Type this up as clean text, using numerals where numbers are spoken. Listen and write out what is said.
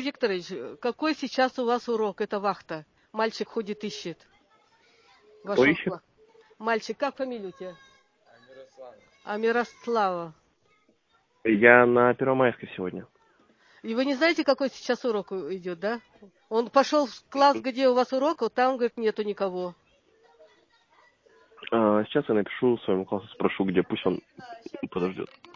Викторович, какой сейчас у вас урок? Это вахта. Мальчик ходит, ищет. Кто ищет? Мальчик, как фамилия у тебя? Амирослава. Я на Первомайской сегодня. И вы не знаете, какой сейчас урок идет, да? Он пошел в класс, где у вас урок, вот там, говорит, нету никого. Сейчас я напишу своему классу, спрошу, где, пусть он подождет.